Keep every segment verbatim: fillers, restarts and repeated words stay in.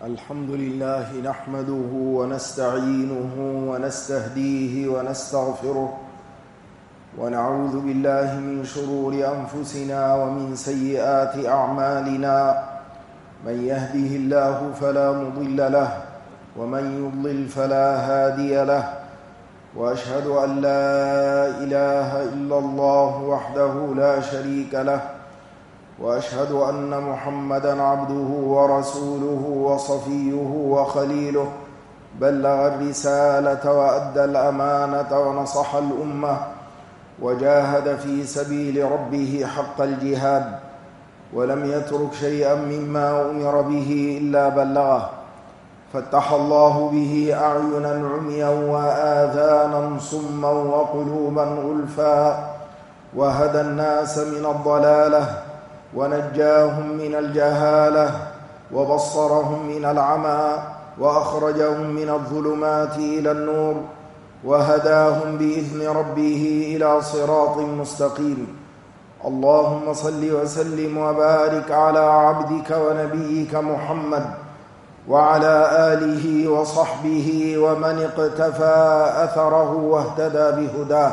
الحمد لله نحمده ونستعينه ونستهديه ونستغفره ونعوذ بالله من شرور أنفسنا ومن سيئات أعمالنا. من يهده الله فلا مضل له ومن يضلل فلا هادي له، وأشهد أن لا إله إلا الله وحده لا شريك له، وأشهد أن محمدًا عبده ورسوله وصفيه وخليله، بلغ الرسالة وأدى الأمانة ونصح الأمة وجاهد في سبيل ربه حق الجهاد، ولم يترك شيئا مما أمر به إلا بلغه، فتح الله به أعينا عميا وآذانا صما وقلوبا غلفا، وهدى الناس من الضلالة ونجاهم من الجهالة وبصرهم من العمى وأخرجهم من الظلمات إلى النور وهداهم بإذن ربه إلى صراط مستقيم. اللهم صل وسلم وبارك على عبدك ونبيك محمد وعلى آله وصحبه ومن اقتفى أثره واهتدى بهداه.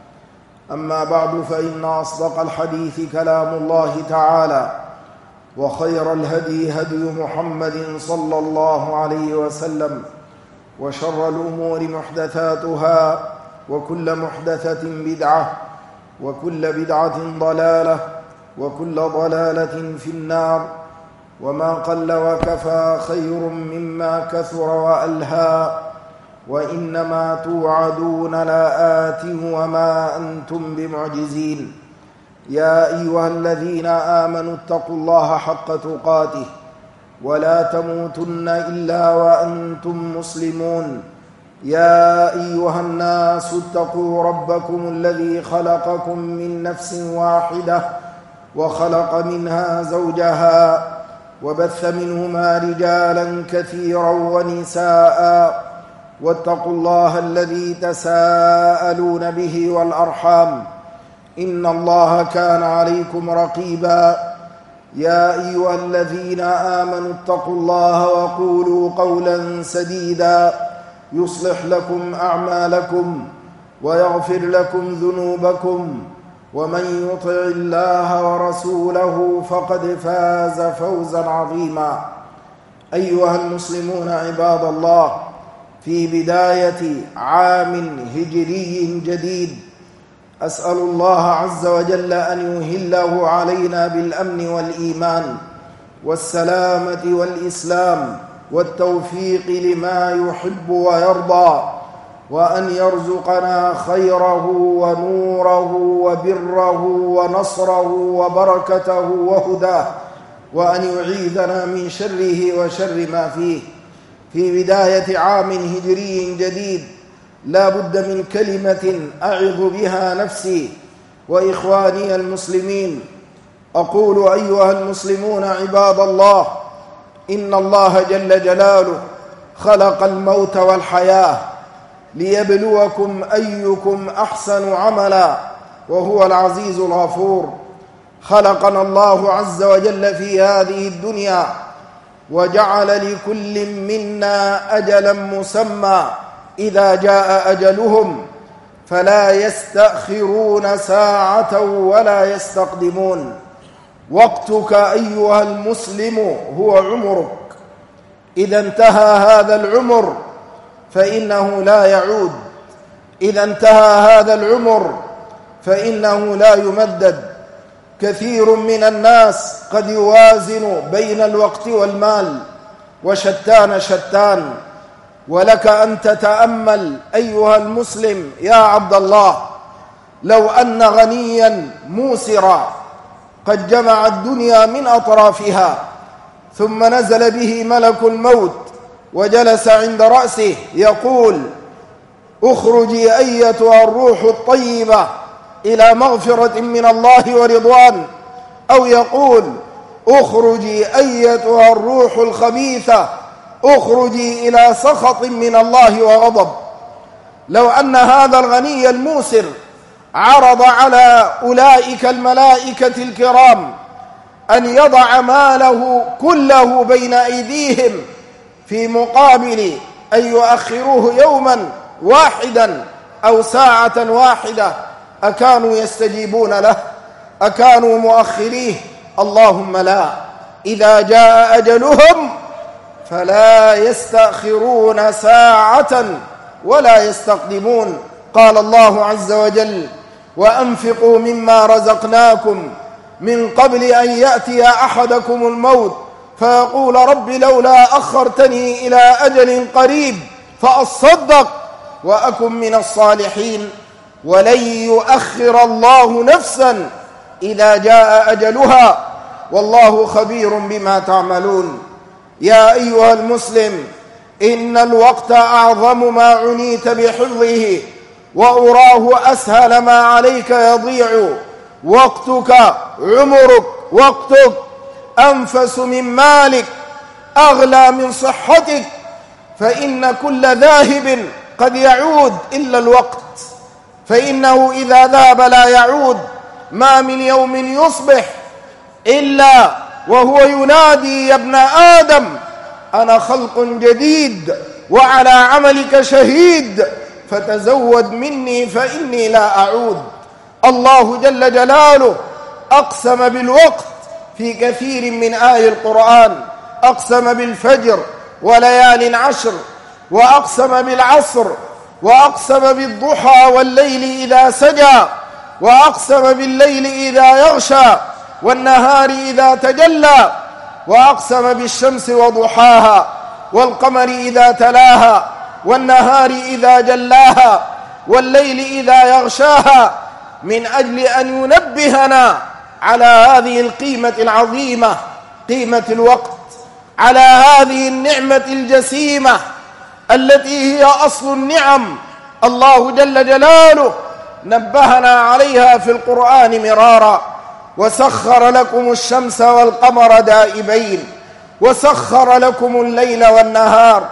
أما بعد، فإن أصدق الحديث كلام الله تعالى، وخير الهدي هدي محمد صلى الله عليه وسلم، وشر الأمور محدثاتها، وكل محدثة بدعة، وكل بدعة ضلالة، وكل ضلالة في النار. وما قل وكفى خير مما كثر وألهى، وإنما توعدون لآت وما أنتم بمعجزين. يا أيها الذين آمنوا اتقوا الله حق تقاته ولا تموتن إلا وأنتم مسلمون. يا أيها الناس اتقوا ربكم الذي خلقكم من نفس واحدة وخلق منها زوجها وبث منهما رجالا كثيرا ونساء، واتقوا الله الذي تساءلون به والأرحام، إن الله كان عليكم رقيبا. يا أيها الذين آمنوا اتقوا الله وقولوا قولا سديدا يصلح لكم أعمالكم ويغفر لكم ذنوبكم، ومن يطع الله ورسوله فقد فاز فوزا عظيما. أيها المسلمون عباد الله، في بداية عام هجري جديد، أسأل الله عز وجل أن يهله علينا بالأمن والإيمان والسلامة والإسلام والتوفيق لما يحب ويرضى، وأن يرزقنا خيره ونوره وبره ونصره وبركته وهداه، وأن يعيذنا من شره وشر ما فيه. في بداية عام هجري جديد لا بد من كلمة أعظ بها نفسي وإخواني المسلمين. أقول: أيها المسلمون عباد الله، إن الله جل جلاله خلق الموت والحياة ليبلوكم أيكم أحسن عملا، وهو العزيز الغفور. خلقنا الله عز وجل في هذه الدنيا وجعل لكل منا أجلا مسمى إذا جاء أجلهم، فلا يستأخرون ساعة ولا يستقدمون. وقتك أيها المسلم هو عمرك، إذا انتهى هذا العمر فإنه لا يعود، إذا انتهى هذا العمر فإنه لا يمدد. كثير من الناس قد يوازن بين الوقت والمال، وشتان شتان. ولك أن تتأمل أيها المسلم يا عبد الله، لو أن غنيا موسرا قد جمع الدنيا من أطرافها، ثم نزل به ملك الموت وجلس عند رأسه يقول: اخرجي أيتها الروح الطيبة إلى مغفرة من الله ورضوان، أو يقول: اخرجي أيتها الروح الخبيثة اخرجي إلى سخط من الله وغضب. لو أن هذا الغني الموسر عرض على أولئك الملائكة الكرام أن يضع ماله كله بين أيديهم في مقابل أن يؤخروه يوما واحدا أو ساعة واحدة أكانوا يستجيبون له؟ أكانوا مؤخريه؟ اللهم لا. إذا جاء أجلهم فلا يستأخرون ساعة ولا يستقدمون. قال الله عز وجل: وأنفقوا مما رزقناكم من قبل أن يأتي أحدكم الموت فيقول رب لولا أخرتني إلى أجل قريب فأصدق وأكن من الصالحين. ولن يؤخر الله نفسا إذا جاء أجلها والله خبير بما تعملون. يا أيها المسلم، إن الوقت أعظم ما عنيت بحفظه وأراه أسهل ما عليك يضيع. وقتك عمرك، وقتك أنفس من مالك، أغلى من صحتك، فإن كل ذاهب قد يعود إلا الوقت، فإنه إذا ذهب لا يعود. ما من يوم يصبح إلا وهو ينادي يا ابن آدم أنا خلق جديد وعلى عملك شهيد فتزود مني فإني لا أعود. الله جل جلاله أقسم بالوقت في كثير من آي القرآن، أقسم بالفجر وليال عشر، وأقسم بالعصر، وأقسم بالضحى والليل إذا سجى، وأقسم بالليل إذا يغشى والنهار إذا تجلى، وأقسم بالشمس وضحاها والقمر إذا تلاها والنهار إذا جلاها والليل إذا يغشاها، من أجل أن ينبهنا على هذه القيمة العظيمة، قيمة الوقت، على هذه النعمة الجسيمة التي هي أصل النعم. الله جل جلاله نبهنا عليها في القرآن مرارا: وسخر لكم الشمس والقمر دائبين وسخر لكم الليل والنهار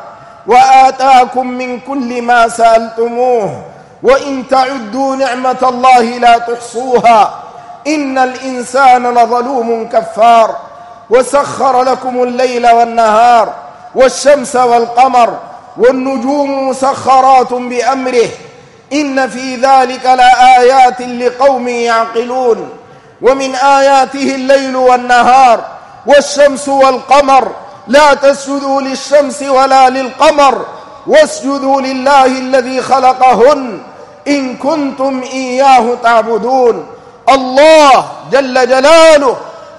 وآتاكم من كل ما سألتموه وإن تعدوا نعمة الله لا تحصوها إن الإنسان لظلوم كفار. وسخر لكم الليل والنهار والشمس والقمر والنجوم مسخرات بأمره إن في ذلك لآيات لقوم يعقلون. ومن آياته الليل والنهار والشمس والقمر لا تسجدوا للشمس ولا للقمر واسجدوا لله الذي خلقهن إن كنتم إياه تعبدون. الله جل جلاله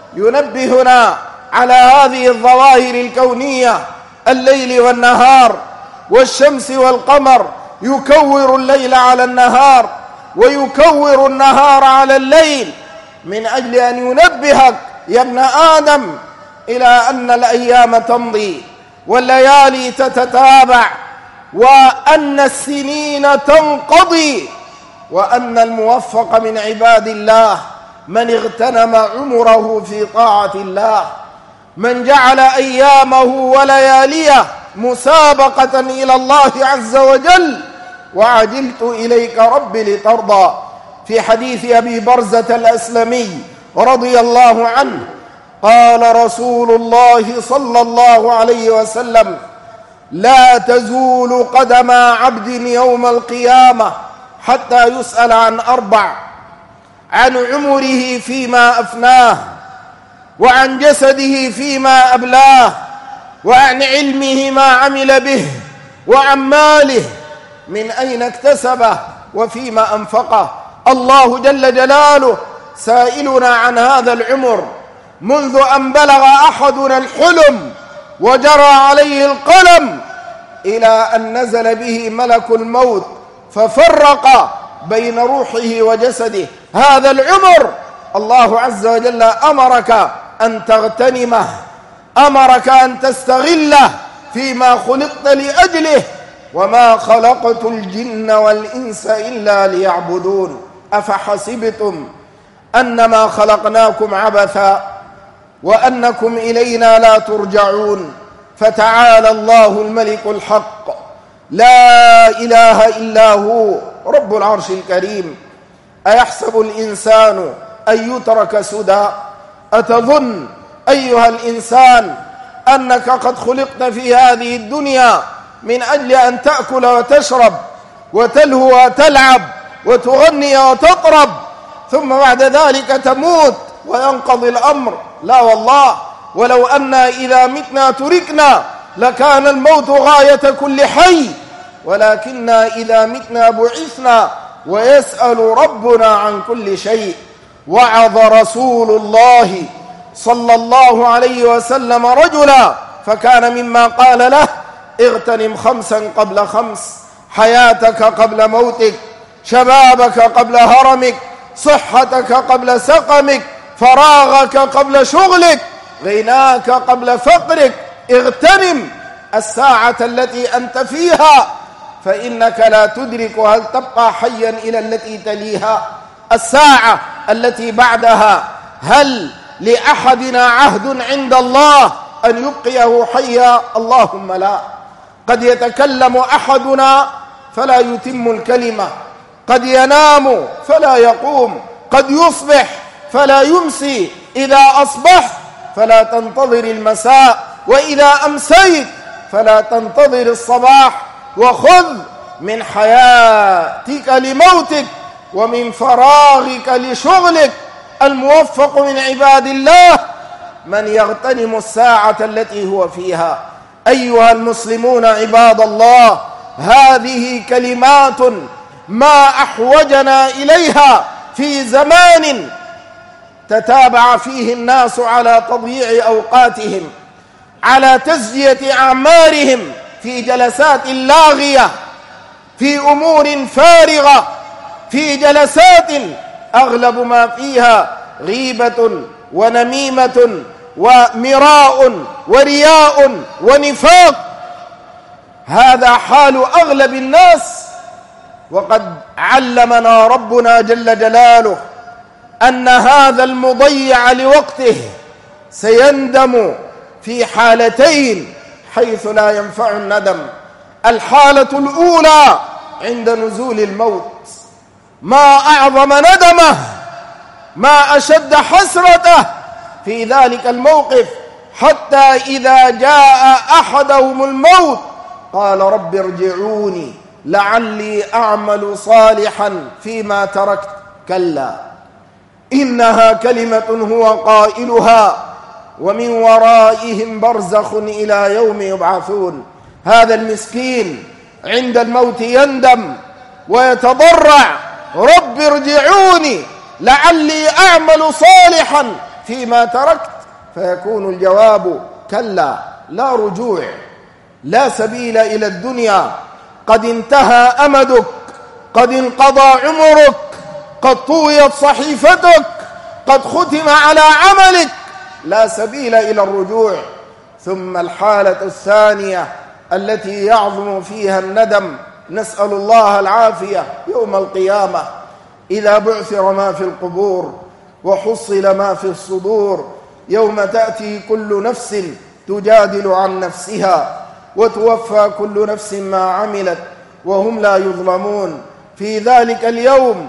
ينبهنا على هذه الظواهر الكونية: الليل والنهار والشمس والقمر، يكور الليل على النهار ويكور النهار على الليل، من أجل أن ينبهك يا ابن آدم إلى أن الأيام تمضي والليالي تتتابع وأن السنين تنقضي، وأن الموفق من عباد الله من اغتنم عمره في طاعة الله، من جعل أيامه ولياليه مسابقة إلى الله عز وجل. وعجلت إليك رب لترضى. في حديث أبي برزة الأسلمي رضي الله عنه قال رسول الله صلى الله عليه وسلم: لا تزول قدم عبد يوم القيامة حتى يسأل عن أربع: عن عمره فيما أفناه، وعن جسده فيما أبلاه، وعن علمه ما عمل به، وعن ماله من أين اكتسبه وفيما أنفقه. الله جل جلاله سائلنا عن هذا العمر منذ أن بلغ أحدنا الحلم وجرى عليه القلم إلى أن نزل به ملك الموت ففرق بين روحه وجسده. هذا العمر الله عز وجل أمرك أن تغتنمه، أمرك أن تستغله فيما خلقت لأجله. وما خلقت الجن والإنس إلا ليعبدون. أفحسبتم أنما خلقناكم عبثا وأنكم إلينا لا ترجعون. فتعالى الله الملك الحق لا إله إلا هو رب العرش الكريم. أيحسب الإنسان أن يترك سدى؟ أتظن أيها الإنسان أنك قد خلقت في هذه الدنيا من أجل أن تأكل وتشرب وتلهو وتلعب وتغني وتطرب، ثم بعد ذلك تموت وينقضي الأمر. لا والله، ولو أنا إذا متنا تركنا لكان الموت غاية كل حي، ولكننا إذا متنا بعثنا ويسأل ربنا عن كل شيء. وعظ رسول الله صلى الله عليه وسلم رجلا فكان مما قال له: اغتنم خمسا قبل خمس، حياتك قبل موتك، شبابك قبل هرمك، صحتك قبل سقمك، فراغك قبل شغلك، غناك قبل فقرك. اغتنم الساعة التي أنت فيها، فإنك لا تدرك هل تبقى حيا إلى التي تليها. الساعة التي بعدها هل لأحدنا عهد عند الله أن يبقيه حيا؟ اللهم لا. قد يتكلم أحدنا فلا يتم الكلمة، قد ينام فلا يقوم، قد يصبح فلا يمسي. إذا أصبحت فلا تنتظر المساء، وإذا أمسيت فلا تنتظر الصباح. وخذ من حياتك لموتك ومن فراغك لشغلك. الموفق من عباد الله من يغتنم الساعة التي هو فيها. أيها المسلمون عباد الله، هذه كلمات ما أحوجنا إليها في زمان تتابع فيه الناس على تضييع أوقاتهم، على تزجية أعمارهم في جلسات لاغية، في أمور فارغة، في جلسات أغلب ما فيها غيبة ونميمة ومراء ورياء ونفاق. هذا حال أغلب الناس، وقد علمنا ربنا جل جلاله أن هذا المضيع لوقته سيندم في حالتين حيث لا ينفع الندم. الحالة الأولى عند نزول الموت، ما أعظم ندمه، ما أشد حسرته في ذلك الموقف، حتى إذا جاء أحدهم الموت قال: رب ارجعوني لعلي أعمل صالحا فيما تركت. كلا، إنها كلمة هو قائلها ومن ورائهم برزخ إلى يوم يبعثون. هذا المسكين عند الموت يندم ويتضرع: رب ارجعوني لعلي أعمل صالحا فيما تركت. فيكون الجواب: كلا، لا رجوع، لا سبيل إلى الدنيا، قد انتهى أمدك، قد انقضى عمرك، قد طويت صحيفتك، قد ختم على عملك، لا سبيل إلى الرجوع. ثم الحالة الثانية التي يعظم فيها الندم، نسأل الله العافية، يوم القيامة إذا بعثر ما في القبور وحصل ما في الصدور، يوم تأتي كل نفس تجادل عن نفسها وتوفى كل نفس ما عملت وهم لا يظلمون. في ذلك اليوم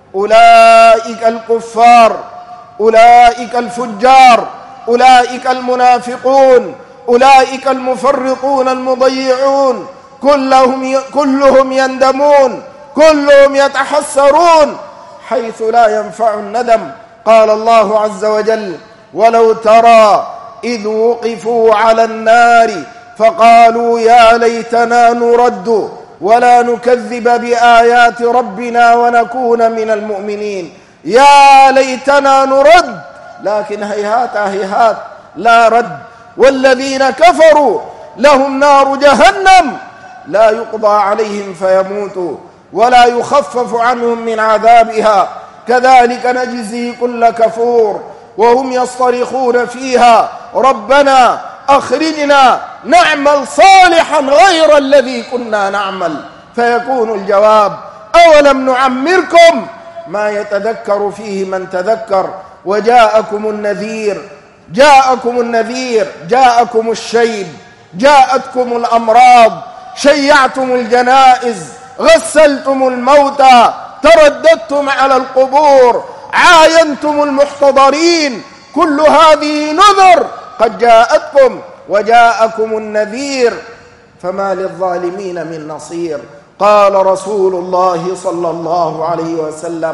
أولئك الكفار، أولئك الفجار، أولئك المنافقون، أولئك المفرطون المضيعون، كلهم كلهم يندمون، كلهم يتحسرون، حيث لا ينفع الندم. قال الله عز وجل: ولو ترى إذ وقفوا على النار فقالوا يا ليتنا نرد ولا نكذب بآيات ربنا ونكون من المؤمنين. يا ليتنا نرد، لكن هيهات هيهات لا رد. والذين كفروا لهم نار جهنم لا يقضى عليهم فيموتوا ولا يخفف عنهم من عذابها كذلك نجزي كل كفور. وهم يصطرخون فيها: ربنا أخرجنا نعمل صالحا غير الذي كنا نعمل. فيكون الجواب: أولم نعمركم ما يتذكر فيه من تذكر وجاءكم النذير. جاءكم النذير، جاءكم الشيب، جاءتكم الأمراض، شيعتم الجنائز، غسلتم الموتى، ترددتم على القبور، عاينتم المحتضرين. كل هذه نذر قد جاءتكم وجاءكم النذير فما للظالمين من نصير. قال رسول الله صلى الله عليه وسلم: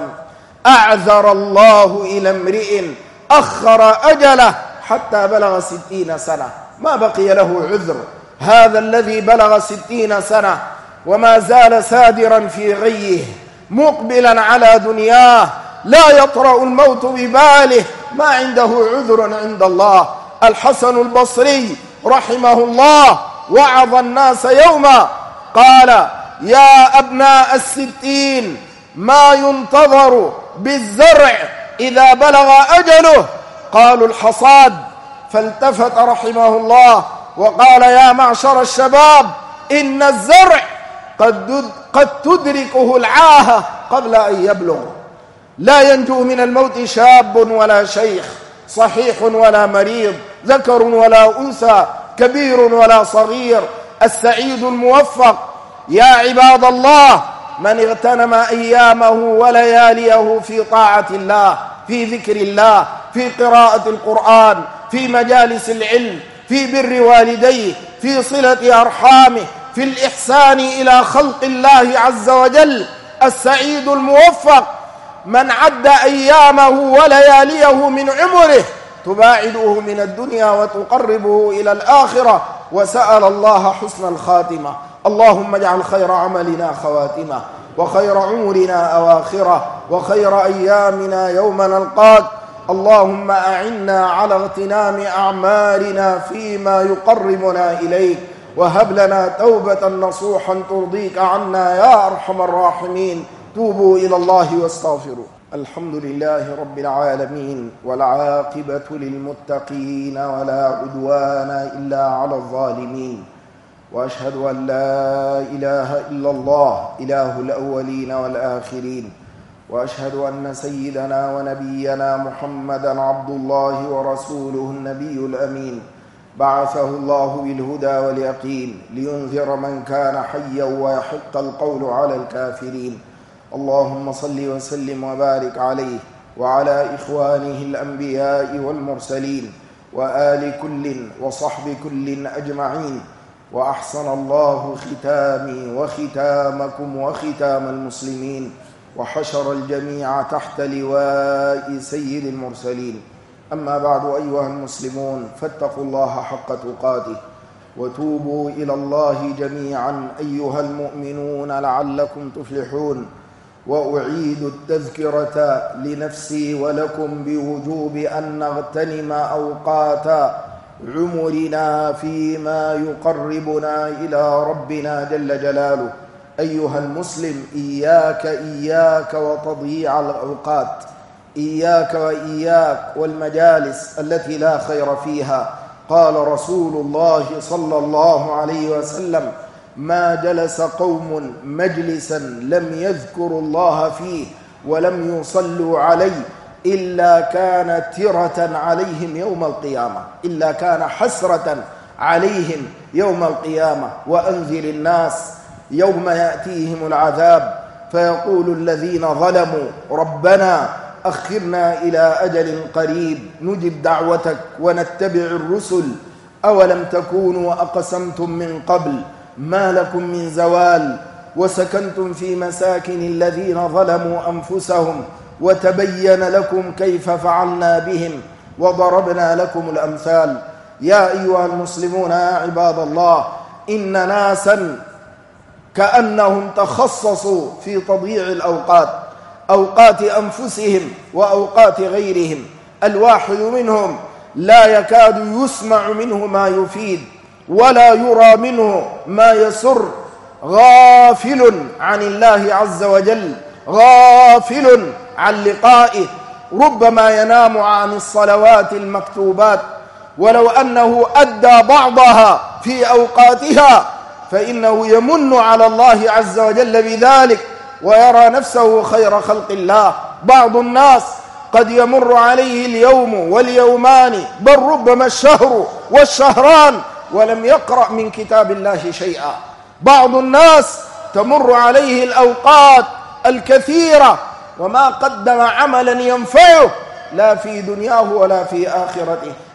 أعذر الله إلى امرئ أخر أجله حتى بلغ ستين سنة، ما بقي له عذر. هذا الذي بلغ ستين سنة وما زال سادرا في غيه مقبلا على دنياه، لا يطرأ الموت بباله، ما عنده عذر عند الله. الحسن البصري رحمه الله وعظ الناس يوما قال: يا أبناء الستين، ما ينتظر بالزرع إذا بلغ أجله؟ قالوا: الحصاد. فالتفت رحمه الله وقال: يا معشر الشباب، إن الزرع قد قد تدركه العاهة قبل أن يبلغ. لا ينجو من الموت شاب ولا شيخ، صحيح ولا مريض، ذكر ولا أنثى، كبير ولا صغير. السعيد الموفق يا عباد الله من اغتنم أيامه ولياليه في طاعة الله، في ذكر الله، في قراءة القرآن، في مجالس العلم، في بر والديه، في صلة أرحامه، في الإحسان إلى خلق الله عز وجل. السعيد الموفق من عد أيامه ولياليه من عمره تباعده من الدنيا وتقربه إلى الآخرة، وسأل الله حسن الخاتمة. اللهم اجعل خير عملنا خواتمه، وخير عمرنا أواخره، وخير أيامنا يوم نلقاك. اللهم أعنا على اغتنام أعمارنا فيما يقربنا إليك، وهب لنا توبة نصوحا ترضيك عنا يا أرحم الراحمين. توبوا إلى الله واستغفروا. الحمد لله رب العالمين، والعاقبة للمتقين، ولا عدوان إلا على الظالمين. وأشهد أن لا إله إلا الله إله الأولين والآخرين، وأشهد أن سيدنا ونبينا محمدا عبد الله ورسوله النبي الأمين، بعثه الله بالهدى واليقين لينذر من كان حيا ويحق القول على الكافرين. اللهم صل وسلم وبارك عليه وعلى إخوانه الأنبياء والمرسلين، وآل كل وصحب كل أجمعين. وأحسن الله ختامي وختامكم وختام المسلمين، وحشر الجميع تحت لواء سيد المرسلين. أما بعد، أيها المسلمون، فاتقوا الله حق تقاته، وتوبوا إلى الله جميعا أيها المؤمنون لعلكم تفلحون. وأعيد التذكرة لنفسي ولكم بوجوب أن نغتنم أوقات عمرنا فيما يقربنا إلى ربنا جل جلاله. أيها المسلم، إياك إياك وتضييع الأوقات، إياك وإياك والمجالس التي لا خير فيها. قال رسول الله صلى الله عليه وسلم: ما جلس قوم مجلسا لم يذكروا الله فيه ولم يصلوا عليه إلا كان ترة عليهم يوم القيامة، إلا كان حسرة عليهم يوم القيامة. وأنذر الناس يوم يأتيهم العذاب فيقول الذين ظلموا: ربنا أخرنا إلى أجل قريب نجب دعوتك ونتبع الرسل، أولم تكونوا أقسمتم من قبل ما لكم من زوال، وسكنتم في مساكن الذين ظلموا أنفسهم، وتبين لكم كيف فعلنا بهم، وضربنا لكم الأمثال. يا أيها المسلمون يا عباد الله، إن ناسا كأنهم تخصصوا في تضييع الأوقات، أوقات أنفسهم وأوقات غيرهم. الواحد منهم لا يكاد يسمع منه ما يفيد ولا يرى منه ما يسر، غافل عن الله عز وجل، غافل عن لقائه، ربما ينام عن الصلوات المكتوبات، ولو أنه أدى بعضها في أوقاتها فإنه يمن على الله عز وجل بذلك ويرى نفسه خير خلق الله. بعض الناس قد يمر عليه اليوم واليومان، بل ربما الشهر والشهران، ولم يقرأ من كتاب الله شيئا. بعض الناس تمر عليه الأوقات الكثيرة وما قدم عملا ينفعه لا في دنياه ولا في آخرته.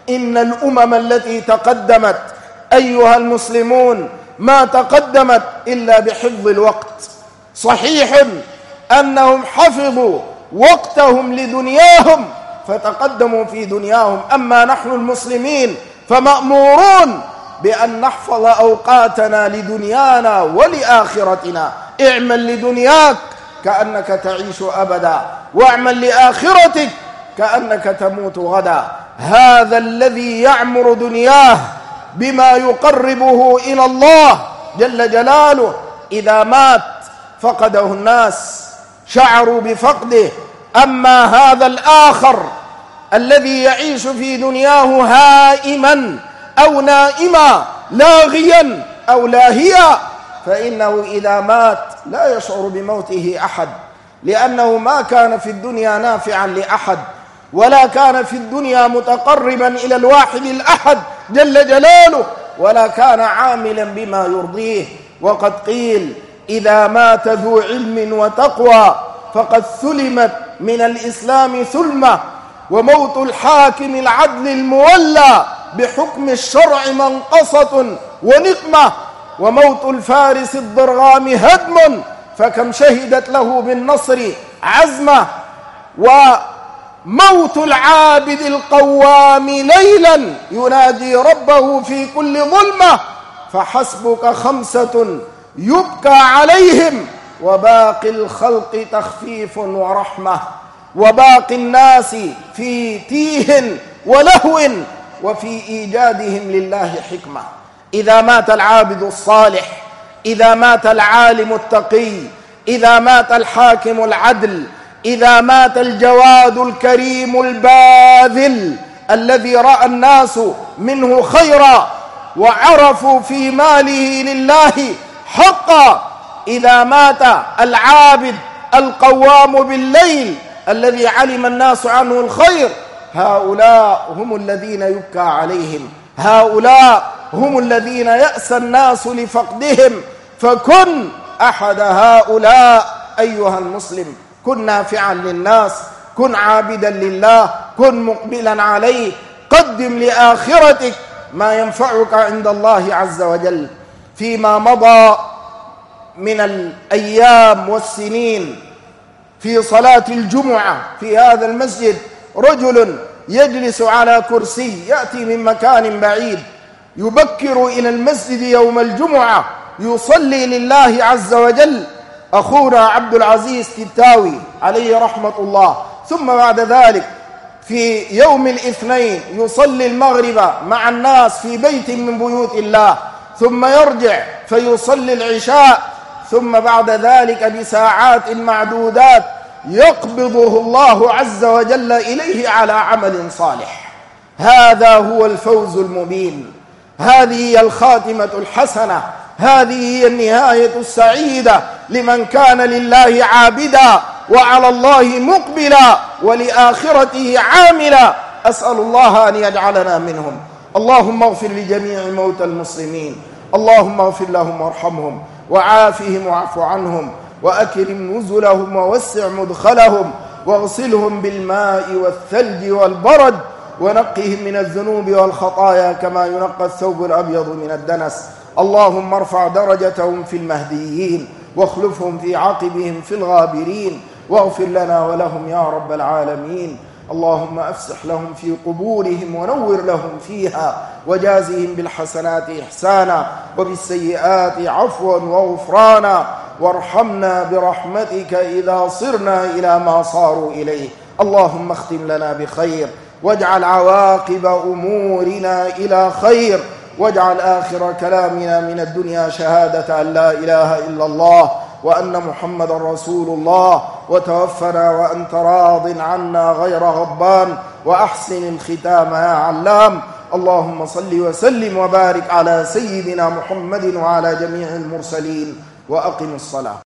إن الأمم التي تقدمت أيها المسلمون ما تقدمت إلا بحفظ الوقت. صحيح أنهم حفظوا وقتهم لدنياهم فتقدموا في دنياهم، أما نحن المسلمين فمأمورون بأن نحفظ أوقاتنا لدنيانا ولآخرتنا. اعمل لدنياك كأنك تعيش أبدا، واعمل لآخرتك كأنك تموت غدا. هذا الذي يعمر دنياه بما يقربه إلى الله جل جلاله إذا مات فقده الناس، شعروا بفقده. أما هذا الآخر الذي يعيش في دنياه هائما أو نائما لاغيا أو لاهيا فإنه إذا مات لا يشعر بموته أحد، لأنه ما كان في الدنيا نافعا لأحد، ولا كان في الدنيا متقربا إلى الواحد الأحد جل جلاله، ولا كان عاملا بما يرضيه. وقد قيل: إذا مات ذو علم وتقوى فقد ثلمت من الإسلام ثلمة، وموت الحاكم العدل المولى بحكم الشرع منقصة ونقمة، وموت الفارس الضرغام هدم، فكم شهدت له بالنصر عزمة. وموت العابد القوام ليلا ينادي ربه في كل ظلمة، فحسبك خمسة يبكى عليهم وباقي الخلق تخفيف ورحمة، وباقي الناس في تيه ولهو وفي إيجادهم لله حكمة. إذا مات العابد الصالح، إذا مات العالم التقي، إذا مات الحاكم العدل، إذا مات الجواد الكريم الباذل الذي رأى الناس منه خيرا وعرفوا في ماله لله حقا، إذا مات العابد القوام بالليل الذي علم الناس عنه الخير، هؤلاء هم الذين يبكى عليهم، هؤلاء هم الذين يأسى الناس لفقدهم. فكن أحد هؤلاء أيها المسلم، كن نافعا للناس، كن عابدا لله، كن مقبلا عليه، قدم لآخرتك ما ينفعك عند الله عز وجل. فيما مضى من الأيام والسنين في صلاة الجمعة في هذا المسجد رجل يجلس على كرسي يأتي من مكان بعيد، يبكر إلى المسجد يوم الجمعة يصلي لله عز وجل، أخونا عبد العزيز تتاوي عليه رحمة الله. ثم بعد ذلك في يوم الاثنين يصلي المغرب مع الناس في بيت من بيوت الله، ثم يرجع فيصلي العشاء، ثم بعد ذلك بساعات معدودات يقبضه الله عز وجل إليه على عمل صالح. هذا هو الفوز المبين، هذه هي الخاتمة الحسنة، هذه هي النهاية السعيدة لمن كان لله عابدا وعلى الله مقبلا ولآخرته عاملا. أسأل الله أن يجعلنا منهم. اللهم اغفر لجميع موتى المسلمين، اللهم اغفر لهم وارحمهم وعافهم واعف عنهم وأكرم نزلهم ووسع مدخلهم واغسلهم بالماء والثلج والبرد ونقهم من الذنوب والخطايا كما ينقى الثوب الأبيض من الدنس. اللهم ارفع درجتهم في المهديين واخلفهم في عقبهم في الغابرين، واغفر لنا ولهم يا رب العالمين. اللهم أفسح لهم في قبورهم ونور لهم فيها، وجازهم بالحسنات إحسانا وبالسيئات عفوا وغفرانا، وارحمنا برحمتك إذا صرنا إلى ما صاروا إليه. اللهم اختم لنا بخير، واجعل عواقب أمورنا إلى خير، واجعل آخر كلامنا من الدنيا شهادة أن لا إله إلا الله وأن محمد رسول الله، وتوفنا وأنت راض عنا غير غضبان، وأحسن الختام يا علام. اللهم صل وسلم وبارك على سيدنا محمد وعلى جميع المرسلين، وأقم الصلاة.